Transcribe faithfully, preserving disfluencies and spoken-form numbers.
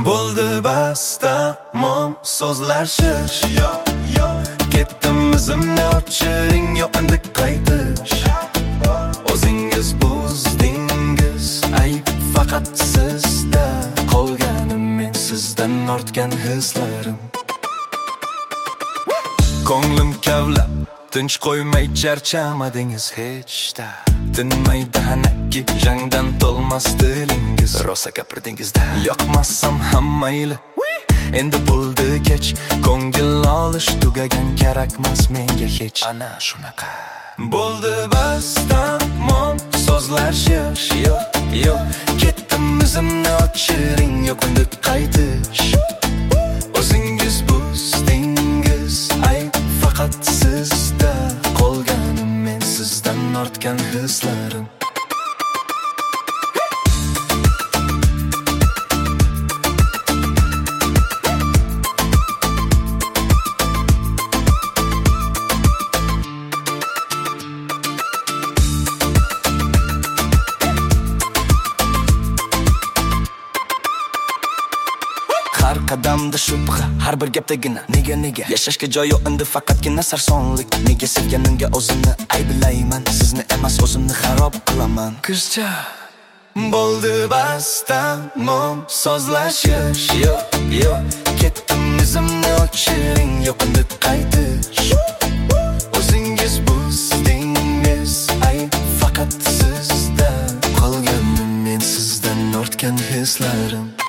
Bo'ldi bas, tamom, so'zlashish yo'q, yo'q. Ketdim, o'zimni ochiring, yo'q endi qaytish. O'zingiz buzdingiz, ayb faqat sizda. Qolganim men sizdan ortgan hislarim. Ko'nglim kavlab, tinch qo'ymay charchamadingiz hech-da. Tinmaydi hanaki, jangdan to'lmas dilingiz. Rosa gapirdingiz-da, yoqmasam ham mayli. Endi bo'ldi kech, ko'ngil olish tugagan, kerakmas menga hech. Ana shunaqa. Bo'ldi bas, tamom, so'zlashish yo'q, yo'q. Ketdim, o'zimni ochiring, yo'q endi qaytish. O'zingiz buzdingiz, ayb faqat sizda. Qolganim men sizdan ortgan hislarim. Har qadamda shubha, har bir gapdagina nega nega yashashga joy yo'q endi faqatgina sarsonlik. Nega sevganimga o'zimni ayblayman, sizni emas o'zimni xarob qilaman. Qizcha bo'ldi bas, tamom, so'zlashish yo'q, yo'q. Ketdim, o'zimni ochiring, yo'q endi qaytish. O'zingiz buzdingiz, ayb faqat sizda. Qolganim men sizdan ortgan hislarim.